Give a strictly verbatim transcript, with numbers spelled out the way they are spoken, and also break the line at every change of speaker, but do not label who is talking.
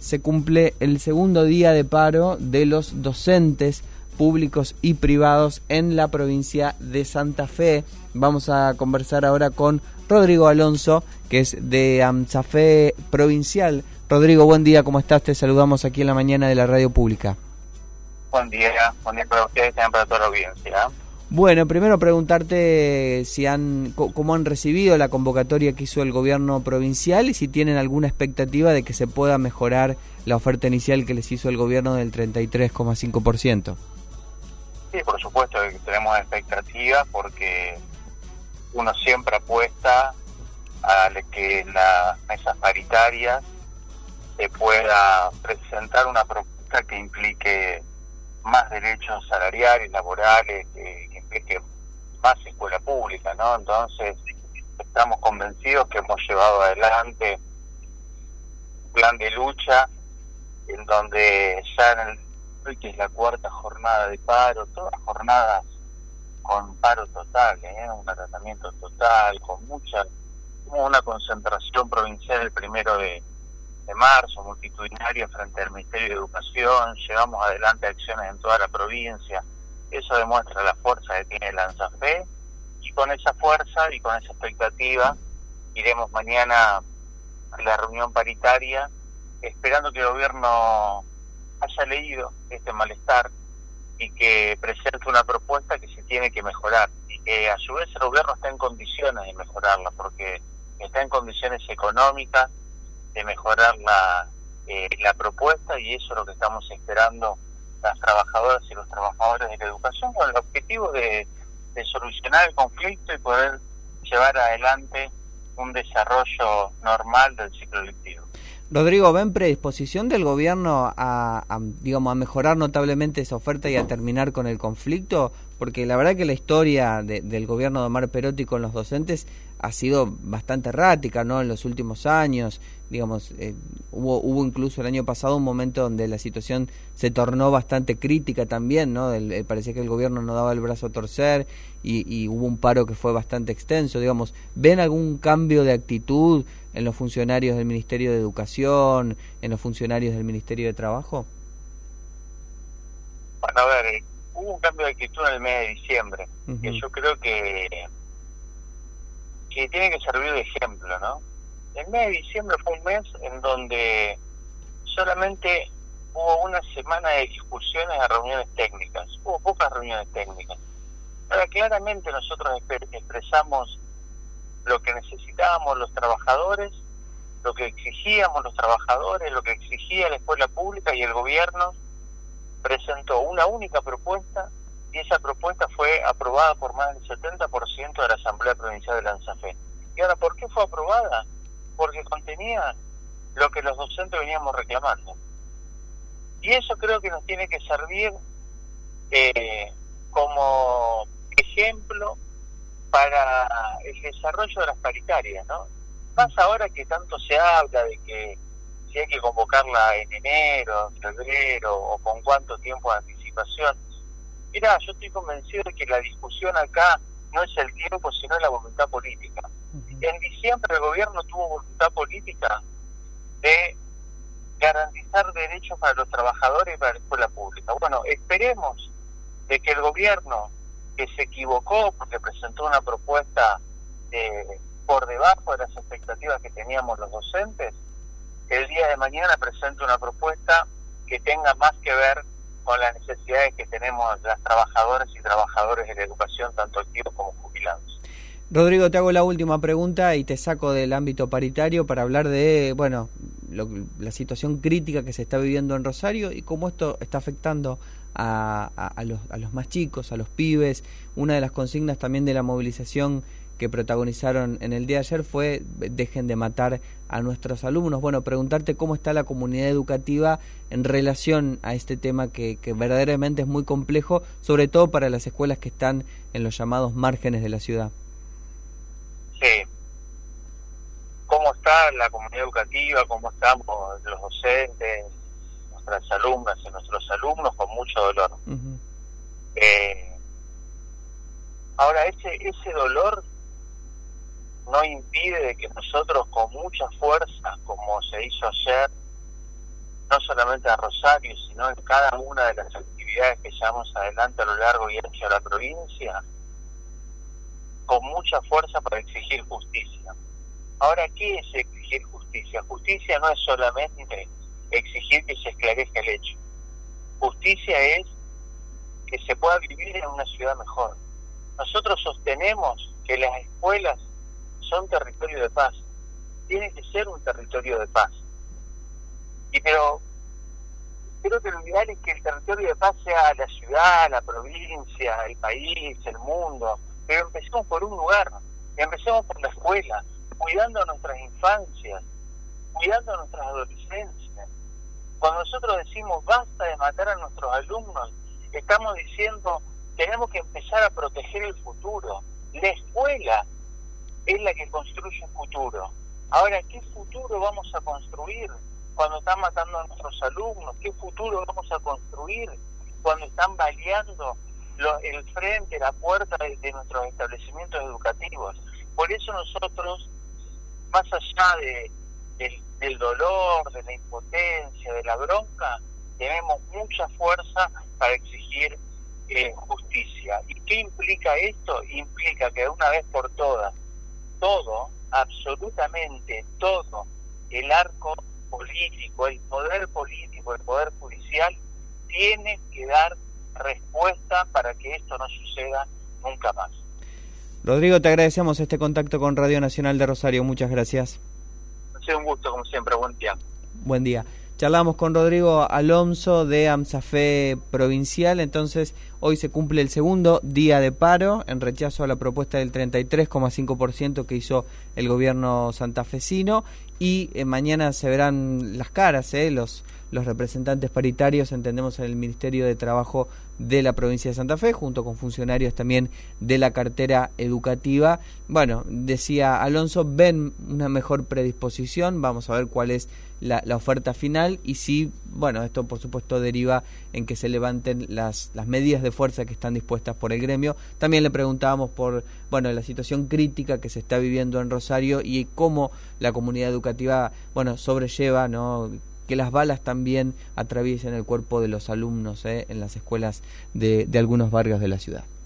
se cumple el segundo día de paro de los docentes públicos y privados en la provincia de Santa Fe. Vamos a conversar ahora con Rodrigo Alonso, que es de AMSAFE Provincial. Rodrigo, buen día, ¿cómo estás? Te saludamos aquí en la mañana de la radio pública.
Buen día, buen día para ustedes y también para toda la audiencia.
Bueno, primero preguntarte si han, cómo han recibido la convocatoria que hizo el gobierno provincial y si tienen alguna expectativa de que se pueda mejorar la oferta inicial que les hizo el gobierno del treinta y tres coma cinco por ciento.
Sí, por supuesto que tenemos expectativas porque uno siempre apuesta a que en las mesas paritarias se pueda presentar una propuesta que implique más derechos salariales, laborales, que, que implique más escuela pública, ¿no? Entonces, estamos convencidos que hemos llevado adelante un plan de lucha en donde ya en el hoy que es la cuarta jornada de paro, todas jornadas con paro total, ¿eh? Un tratamiento total, con mucha, como una concentración provincial el primero de de marzo, multitudinaria frente al Ministerio de Educación, llevamos adelante acciones en toda la provincia, eso demuestra la fuerza que tiene la AMSAFE, y con esa fuerza y con esa expectativa iremos mañana a la reunión paritaria, esperando que el gobierno haya leído este malestar y que presente una propuesta que se tiene que mejorar, y que a su vez el gobierno está en condiciones de mejorarla, porque está en condiciones económicas de mejorar la, eh, la propuesta, y eso es lo que estamos esperando las trabajadoras y los trabajadores de la educación, con el objetivo de, de solucionar el conflicto y poder llevar adelante un desarrollo normal del ciclo lectivo.
Rodrigo, ¿ven predisposición del gobierno a, a, digamos, a mejorar notablemente esa oferta y a terminar con el conflicto? Porque la verdad que la historia de, del gobierno de Omar Perotti con los docentes ha sido bastante errática, ¿no? En los últimos años, digamos, eh, hubo hubo incluso el año pasado un momento donde la situación se tornó bastante crítica también, ¿no? El, eh, parecía que el gobierno no daba el brazo a torcer y, y hubo un paro que fue bastante extenso, digamos. ¿Ven algún cambio de actitud en los funcionarios del Ministerio de Educación, en los funcionarios del Ministerio de Trabajo?
Bueno, a ver, hubo un cambio de actitud en el mes de diciembre, uh-huh. que yo creo que que tiene que servir de ejemplo, ¿no? El mes de diciembre fue un mes en donde solamente hubo una semana de discusiones a reuniones técnicas, hubo pocas reuniones técnicas. Ahora, claramente nosotros expresamos lo que necesitábamos los trabajadores, lo que exigíamos los trabajadores, lo que exigía la escuela pública, y el gobierno presentó una única propuesta, y esa propuesta fue aprobada por más del setenta por ciento de la Asamblea Provincial de la AMSAFE. ¿Y ahora por qué fue aprobada? Porque contenía lo que los docentes veníamos reclamando. Y eso creo que nos tiene que servir eh, como ejemplo para el desarrollo de las paritarias, ¿no? Más ahora que tanto se habla de que si hay que convocarla en enero, febrero, o con cuánto tiempo de anticipación. Mirá, yo estoy convencido de que la discusión acá no es el tiempo, sino la voluntad política. Uh-huh. En diciembre el gobierno tuvo voluntad política de garantizar derechos para los trabajadores y para la escuela pública. Bueno, esperemos de que el gobierno, que se equivocó porque presentó una propuesta eh, por debajo de las expectativas que teníamos los docentes, el día de mañana presente una propuesta que tenga más que ver con las necesidades que tenemos las trabajadoras y trabajadores de la educación, tanto activos como jubilados.
Rodrigo, te hago la última pregunta y te saco del ámbito paritario para hablar de, bueno, lo, la situación crítica que se está viviendo en Rosario y cómo esto está afectando a, a, a, los, a los más chicos, a los pibes. Una de las consignas también de la movilización que protagonizaron en el día de ayer fue dejen de matar a nuestros alumnos. Bueno, preguntarte cómo está la comunidad educativa en relación a este tema que, que verdaderamente es muy complejo, sobre todo para las escuelas que están en los llamados márgenes de la ciudad.
Sí. ¿Cómo está la comunidad educativa? ¿Cómo estamos los docentes, nuestras alumnas y nuestros alumnos? Con mucho dolor. Uh-huh. Eh, ahora, ese, ese dolor no impide de que nosotros con mucha fuerza, como se hizo ayer, no solamente a Rosario, sino en cada una de las actividades que llevamos adelante a lo largo y ancho de la provincia, con mucha fuerza para exigir justicia. Ahora, ¿qué es exigir justicia? Justicia no es solamente exigir que se esclarezca el hecho. Justicia es que se pueda vivir en una ciudad mejor. Nosotros sostenemos que las escuelas son territorio de paz. Tiene que ser un territorio de paz. Y pero creo que lo ideal es que el territorio de paz sea la ciudad, la provincia, el país, el mundo. Pero empecemos por un lugar, empecemos por la escuela, cuidando a nuestras infancias, cuidando a nuestras adolescencias. Cuando nosotros decimos basta de matar a nuestros alumnos, estamos diciendo tenemos que empezar a proteger el futuro. La escuela es la que construye un futuro. Ahora, ¿qué futuro vamos a construir cuando están matando a nuestros alumnos? ¿Qué futuro vamos a construir cuando están baleando lo, el frente, la puerta de, de nuestros establecimientos educativos? Por eso nosotros, más allá de, de, del dolor, de la impotencia, de la bronca, tenemos mucha fuerza para exigir eh, justicia. ¿Y qué implica esto? Implica que de una vez por todas, todo, absolutamente todo, el arco político, el poder político, el poder judicial, tiene que dar respuesta para que esto no suceda nunca más.
Rodrigo, te agradecemos este contacto con Radio Nacional de Rosario. Muchas gracias.
Ha sido un gusto, como siempre. Buen día.
Buen día. Charlamos con Rodrigo Alonso de AMSAFE Provincial. Entonces, hoy se cumple el segundo día de paro en rechazo a la propuesta del treinta y tres coma cinco por ciento que hizo el gobierno santafesino. Y eh, mañana se verán las caras, eh, los, los representantes paritarios, entendemos, en el Ministerio de Trabajo de la provincia de Santa Fe, junto con funcionarios también de la cartera educativa. Bueno, decía Alonso, ven una mejor predisposición, vamos a ver cuál es la, la oferta final y si, bueno, esto por supuesto deriva en que se levanten las, las medidas de fuerza que están dispuestas por el gremio. También le preguntábamos por, bueno, la situación crítica que se está viviendo en Rosario y cómo la comunidad educativa, bueno, sobrelleva, ¿no?, que las balas también atraviesen el cuerpo de los alumnos, ¿eh?, en las escuelas de, de algunos barrios de la ciudad.